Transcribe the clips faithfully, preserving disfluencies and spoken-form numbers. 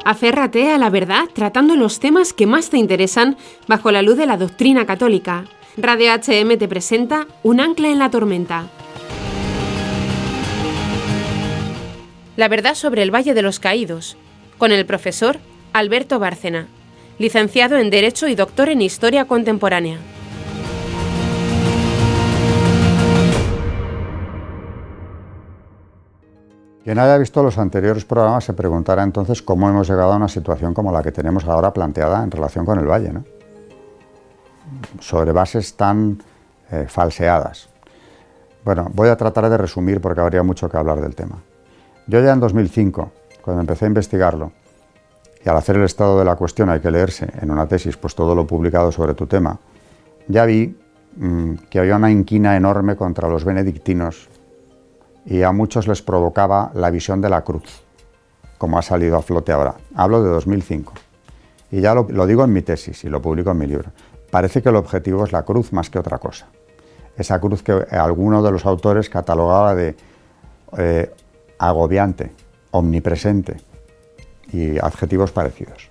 Aférrate a la verdad tratando los temas que más te interesan bajo la luz de la doctrina católica. Radio H M te presenta Un ancla en la tormenta. La verdad sobre el Valle de los Caídos, con el profesor Alberto Bárcena, licenciado en Derecho y doctor en Historia Contemporánea. Quien haya visto los anteriores programas se preguntará entonces cómo hemos llegado a una situación como la que tenemos ahora planteada en relación con el Valle, ¿no? Sobre bases tan eh, falseadas. Bueno, voy a tratar de resumir porque habría mucho que hablar del tema. Yo ya en dos mil cinco, cuando empecé a investigarlo, y al hacer el estado de la cuestión hay que leerse en una tesis pues todo lo publicado sobre tu tema, ya vi mmm, que había una inquina enorme contra los benedictinos y a muchos les provocaba la visión de la cruz, como ha salido a flote ahora. Hablo de dos mil cinco. Y ya lo, lo digo en mi tesis y lo publico en mi libro. Parece que el objetivo es la cruz más que otra cosa. Esa cruz que alguno de los autores catalogaba de eh, agobiante, omnipresente y adjetivos parecidos.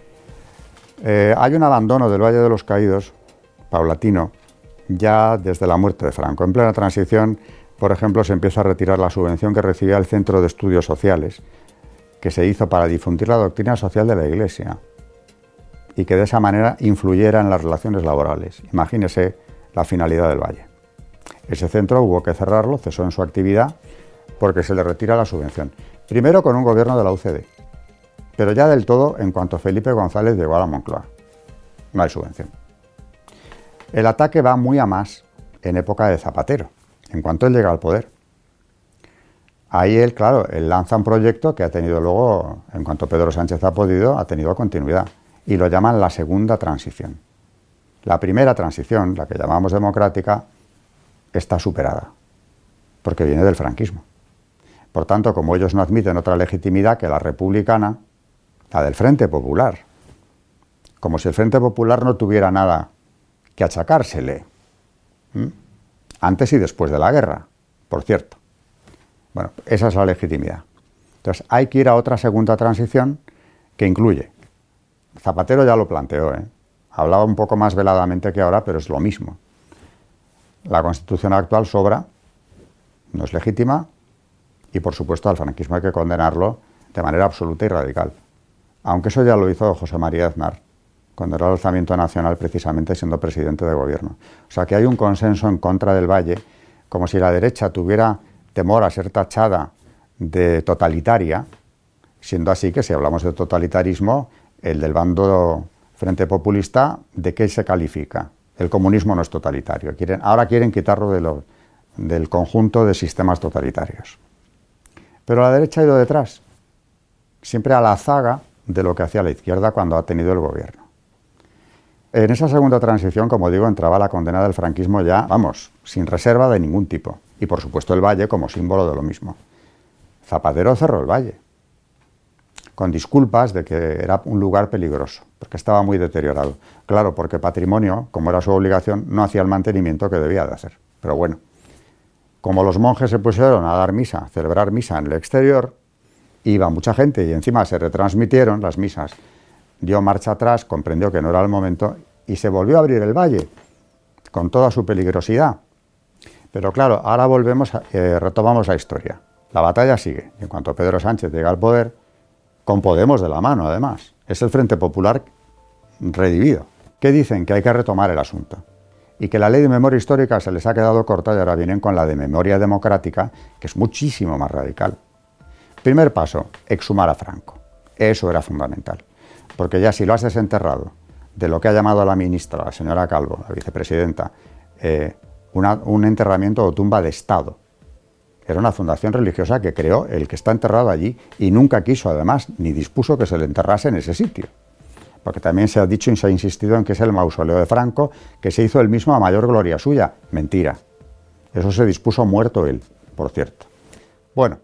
Eh, hay un abandono del Valle de los Caídos, paulatino, ya desde la muerte de Franco. En plena transición, por ejemplo, se empieza a retirar la subvención que recibía el Centro de Estudios Sociales, que se hizo para difundir la doctrina social de la Iglesia y que de esa manera influyera en las relaciones laborales. Imagínese la finalidad del Valle. Ese centro hubo que cerrarlo, cesó en su actividad porque se le retira la subvención. Primero con un gobierno de la U C D, pero ya del todo en cuanto Felipe González llegó a la Moncloa. No hay subvención. El ataque va muy a más en época de Zapatero, en cuanto él llega al poder. Ahí él, claro, él lanza un proyecto que ha tenido luego, en cuanto Pedro Sánchez ha podido, ha tenido continuidad. Y lo llaman la segunda transición. La primera transición, la que llamamos democrática, está superada, porque viene del franquismo. Por tanto, como ellos no admiten otra legitimidad que la republicana, la del Frente Popular, como si el Frente Popular no tuviera nada que achacársele, ¿Mm? antes y después de la guerra, por cierto. Bueno, esa es la legitimidad. Entonces, hay que ir a otra segunda transición que incluye. Zapatero ya lo planteó, ¿eh? Hablaba un poco más veladamente que ahora, pero es lo mismo. La Constitución actual sobra, no es legítima, y por supuesto al franquismo hay que condenarlo de manera absoluta y radical. Aunque eso ya lo hizo José María Aznar, condenó el alzamiento nacional precisamente siendo presidente de gobierno. O sea que hay un consenso en contra del Valle, como si la derecha tuviera temor a ser tachada de totalitaria, siendo así que si hablamos de totalitarismo, el del bando Frente Populista, ¿de qué se califica? El comunismo no es totalitario. Quieren, ahora quieren quitarlo de lo, del conjunto de sistemas totalitarios. Pero la derecha ha ido detrás, siempre a la zaga de lo que hacía la izquierda cuando ha tenido el gobierno. En esa segunda transición, como digo, entraba la condena del franquismo ya, vamos, sin reserva de ningún tipo. Y por supuesto el Valle como símbolo de lo mismo. Zapatero cerró el Valle, con disculpas de que era un lugar peligroso, porque estaba muy deteriorado. Claro, porque patrimonio, como era su obligación, no hacía el mantenimiento que debía de hacer. Pero bueno, como los monjes se pusieron a dar misa, a celebrar misa en el exterior, iba mucha gente y encima se retransmitieron las misas, dio marcha atrás, comprendió que no era el momento y se volvió a abrir el Valle, con toda su peligrosidad. Pero claro, ahora volvemos, a, eh, retomamos la historia. La batalla sigue. En cuanto Pedro Sánchez llega al poder, con Podemos de la mano, además. Es el Frente Popular redivido. ¿Qué dicen? Que hay que retomar el asunto. Y que la ley de memoria histórica se les ha quedado corta y ahora vienen con la de memoria democrática, que es muchísimo más radical. Primer paso, exhumar a Franco. Eso era fundamental. Porque ya si lo has desenterrado de lo que ha llamado a la ministra, la señora Calvo, la vicepresidenta, eh, una, un enterramiento o tumba de Estado. Era una fundación religiosa que creó el que está enterrado allí y nunca quiso, además, ni dispuso que se le enterrase en ese sitio. Porque también se ha dicho y se ha insistido en que es el mausoleo de Franco, que se hizo él mismo a mayor gloria suya. Mentira. Eso se dispuso muerto él, por cierto. Bueno,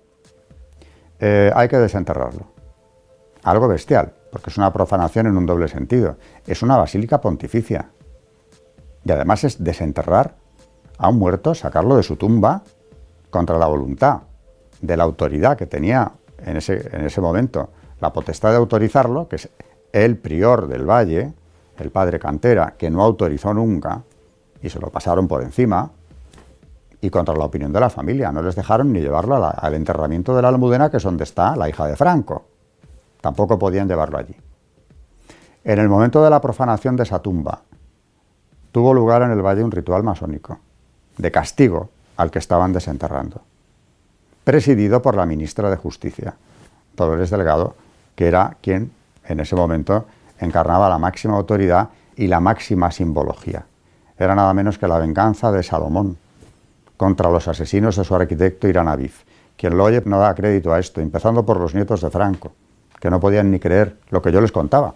eh, hay que desenterrarlo. Algo bestial, porque es una profanación en un doble sentido. Es una basílica pontificia. Y además es desenterrar a un muerto, sacarlo de su tumba, contra la voluntad de la autoridad que tenía en ese, en ese momento la potestad de autorizarlo, que es el prior del Valle, el padre Cantera, que no autorizó nunca, y se lo pasaron por encima, y contra la opinión de la familia. No les dejaron ni llevarlo a la, al enterramiento de la Almudena, que es donde está la hija de Franco. Tampoco podían llevarlo allí. En el momento de la profanación de esa tumba, tuvo lugar en el Valle un ritual masónico, de castigo al que estaban desenterrando, presidido por la ministra de Justicia, Dolores Delgado, que era quien en ese momento encarnaba la máxima autoridad y la máxima simbología. Era nada menos que la venganza de Salomón contra los asesinos de su arquitecto Irán Abif. Quien lo oye no da crédito a esto, empezando por los nietos de Franco, que no podían ni creer lo que yo les contaba.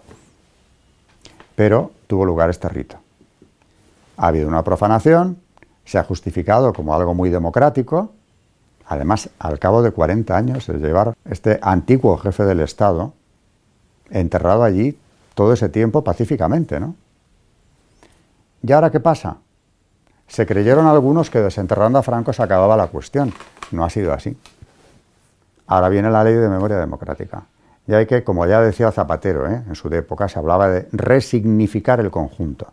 Pero tuvo lugar este rito. Ha habido una profanación, se ha justificado como algo muy democrático, además al cabo de cuarenta años de llevar este antiguo jefe del Estado enterrado allí todo ese tiempo pacíficamente, ¿no? ¿Y ahora qué pasa? Se creyeron algunos que desenterrando a Franco se acababa la cuestión. No ha sido así. Ahora viene la ley de memoria democrática. Y hay que, como ya decía Zapatero, ¿eh? en su época se hablaba de resignificar el conjunto.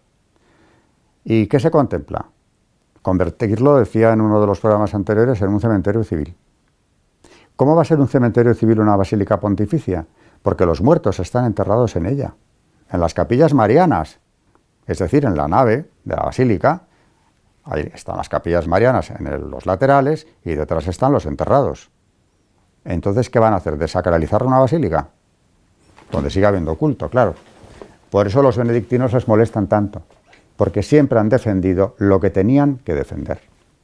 ¿Y qué se contempla? Convertirlo, decía en uno de los programas anteriores, en un cementerio civil. ¿Cómo va a ser un cementerio civil una basílica pontificia? Porque los muertos están enterrados en ella, en las capillas marianas, es decir, en la nave de la basílica. Ahí están las capillas marianas en el, los laterales y detrás están los enterrados. Entonces, ¿qué van a hacer? ¿Desacralizar una basílica? Donde siga habiendo culto, claro. Por eso los benedictinos les molestan tanto, porque siempre han defendido lo que tenían que defender.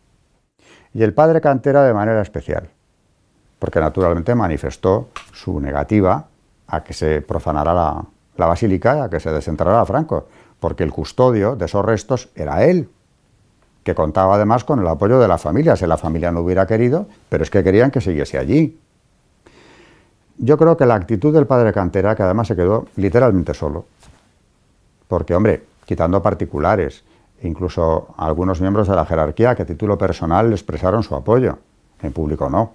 Y el padre Cantera de manera especial, porque naturalmente manifestó su negativa a que se profanara la, la basílica y a que se desenterrara a Franco, porque el custodio de esos restos era él, que contaba además con el apoyo de la familia, si la familia no hubiera querido, pero es que querían que siguiese allí. Yo creo que la actitud del padre Cantera, que además se quedó literalmente solo, porque, hombre, quitando particulares, incluso algunos miembros de la jerarquía que a título personal le expresaron su apoyo, en público no.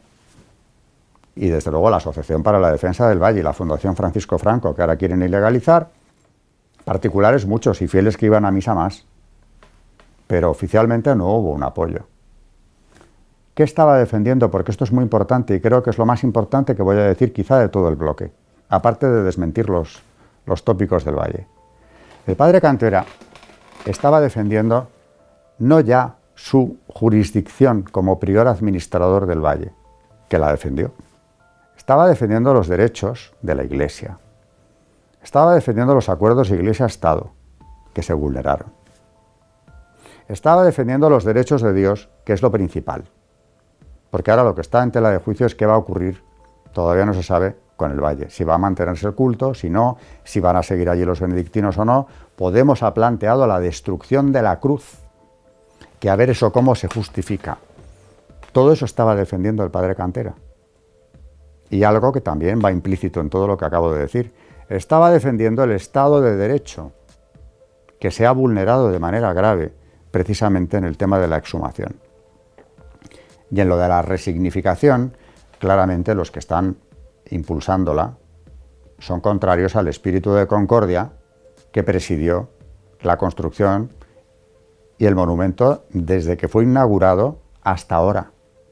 Y desde luego la Asociación para la Defensa del Valle y la Fundación Francisco Franco, que ahora quieren ilegalizar, particulares muchos y fieles que iban a misa más, pero oficialmente no hubo un apoyo. ¿Qué estaba defendiendo? Porque esto es muy importante y creo que es lo más importante que voy a decir quizá de todo el bloque, aparte de desmentir los, los tópicos del Valle. El padre Cantera estaba defendiendo no ya su jurisdicción como prior administrador del Valle, que la defendió. Estaba defendiendo los derechos de la Iglesia. Estaba defendiendo los acuerdos Iglesia-Estado, que se vulneraron. Estaba defendiendo los derechos de Dios, que es lo principal. Porque ahora lo que está en tela de juicio es qué va a ocurrir, todavía no se sabe, con el Valle. Si va a mantenerse el culto, si no, si van a seguir allí los benedictinos o no. Podemos ha planteado la destrucción de la cruz, que a ver eso cómo se justifica. Todo eso estaba defendiendo el padre Cantera. Y algo que también va implícito en todo lo que acabo de decir. Estaba defendiendo el Estado de Derecho, que se ha vulnerado de manera grave, precisamente en el tema de la exhumación. Y en lo de la resignificación, claramente los que están impulsándola son contrarios al espíritu de concordia que presidió la construcción y el monumento desde que fue inaugurado hasta ahora.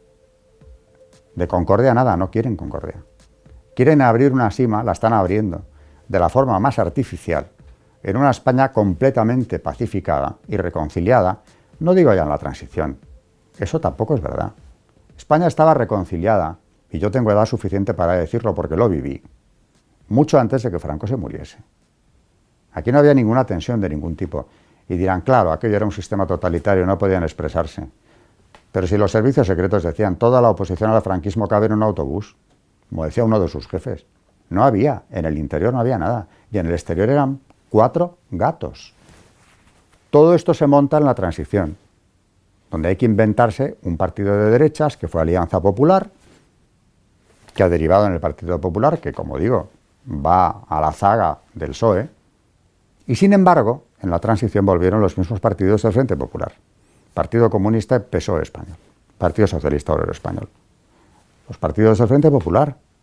De concordia nada, no quieren concordia. Quieren abrir una sima, la están abriendo, de la forma más artificial, en una España completamente pacificada y reconciliada, no digo ya en la transición, eso tampoco es verdad. España estaba reconciliada, y yo tengo edad suficiente para decirlo porque lo viví, mucho antes de que Franco se muriese. Aquí no había ninguna tensión de ningún tipo, y dirán, claro, aquello era un sistema totalitario, no podían expresarse. Pero si los servicios secretos decían, toda la oposición al franquismo cabe en un autobús, como decía uno de sus jefes, no había, en el interior no había nada, y en el exterior eran cuatro gatos. Todo esto se monta en la transición, donde hay que inventarse un partido de derechas, que fue Alianza Popular, que ha derivado en el Partido Popular, que, como digo, va a la zaga del P S O E, y sin embargo, en la transición volvieron los mismos partidos del Frente Popular, Partido Comunista y P S O E español, Partido Socialista Obrero Español, los partidos del Frente Popular.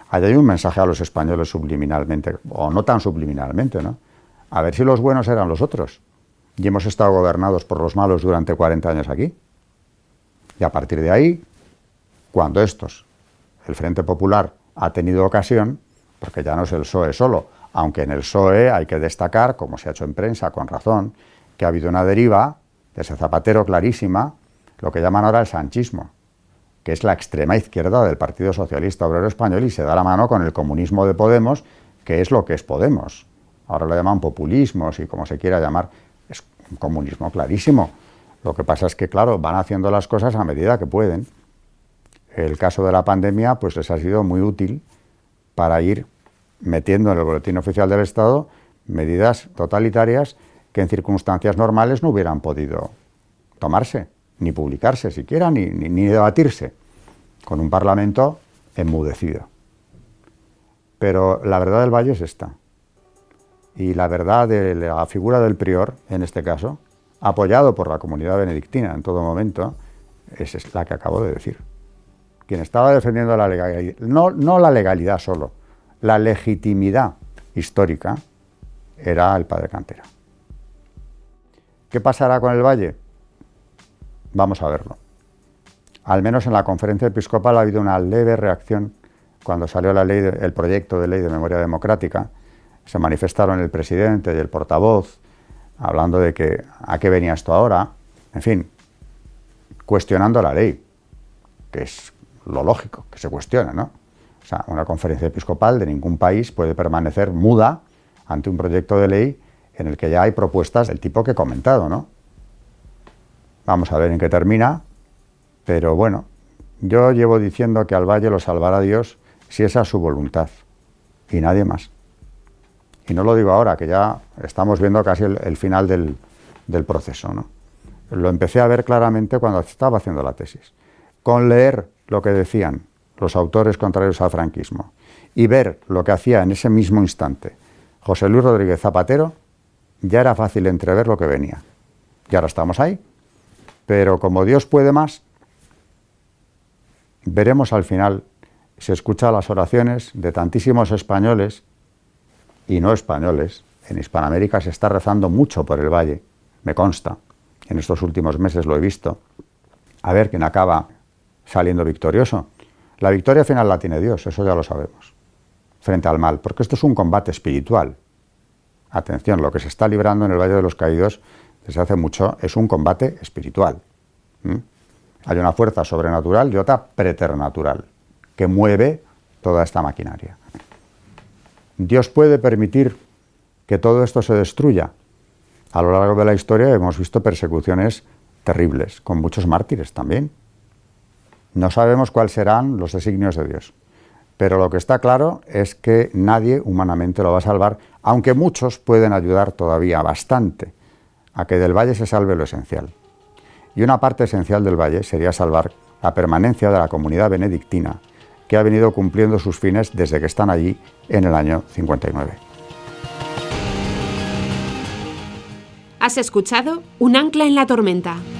Ahí hay un mensaje a los españoles subliminalmente, o no tan subliminalmente, ¿no? A ver si los buenos eran los otros. Y hemos estado gobernados por los malos durante cuarenta años aquí. Y a partir de ahí, cuando estos, el Frente Popular, ha tenido ocasión, porque ya no es el P S O E solo, aunque en el P S O E hay que destacar, como se ha hecho en prensa con razón, que ha habido una deriva desde Zapatero clarísima, lo que llaman ahora el sanchismo, que es la extrema izquierda del Partido Socialista Obrero Español y se da la mano con el comunismo de Podemos, que es lo que es Podemos. Ahora lo llaman populismos y como se quiera llamar, es un comunismo clarísimo. Lo que pasa es que, claro, van haciendo las cosas a medida que pueden. El caso de la pandemia pues les ha sido muy útil para ir metiendo en el Boletín Oficial del Estado medidas totalitarias que en circunstancias normales no hubieran podido tomarse, ni publicarse siquiera, ni, ni, ni debatirse, con un Parlamento enmudecido. Pero la verdad del Valle es esta. Y la verdad de la figura del prior, en este caso, apoyado por la comunidad benedictina en todo momento, es la que acabo de decir. Quien estaba defendiendo la legalidad, no, no la legalidad solo, la legitimidad histórica, era el padre Cantera. ¿Qué pasará con el Valle? Vamos a verlo. Al menos en la conferencia episcopal ha habido una leve reacción cuando salió la ley de, el proyecto de ley de memoria democrática. Se manifestaron el presidente y el portavoz hablando de que a qué venía esto ahora, en fin, cuestionando la ley, que es lo lógico, que se cuestione, ¿no? O sea, una conferencia episcopal de ningún país puede permanecer muda ante un proyecto de ley en el que ya hay propuestas del tipo que he comentado, ¿no? Vamos a ver en qué termina, pero bueno, yo llevo diciendo que al Valle lo salvará Dios si esa es su voluntad, y nadie más. Y no lo digo ahora, que ya estamos viendo casi el, el final del, del proceso, ¿no? Lo empecé a ver claramente cuando estaba haciendo la tesis. Con leer lo que decían los autores contrarios al franquismo y ver lo que hacía en ese mismo instante José Luis Rodríguez Zapatero, ya era fácil entrever lo que venía. Y ahora estamos ahí. Pero como Dios puede más, veremos al final, se escuchan las oraciones de tantísimos españoles y no españoles. En Hispanoamérica se está rezando mucho por el Valle, me consta. En estos últimos meses lo he visto. A ver quién acaba saliendo victorioso. La victoria final la tiene Dios, eso ya lo sabemos, frente al mal, porque esto es un combate espiritual. Atención, lo que se está librando en el Valle de los Caídos desde hace mucho es un combate espiritual. ¿Mm? Hay una fuerza sobrenatural y otra preternatural que mueve toda esta maquinaria. Dios puede permitir que todo esto se destruya. A lo largo de la historia hemos visto persecuciones terribles, con muchos mártires también. No sabemos cuáles serán los designios de Dios, pero lo que está claro es que nadie humanamente lo va a salvar, aunque muchos pueden ayudar todavía bastante a que del Valle se salve lo esencial. Y una parte esencial del Valle sería salvar la permanencia de la comunidad benedictina, que ha venido cumpliendo sus fines desde que están allí en el año cincuenta y nueve. Has escuchado Un ancla en la tormenta.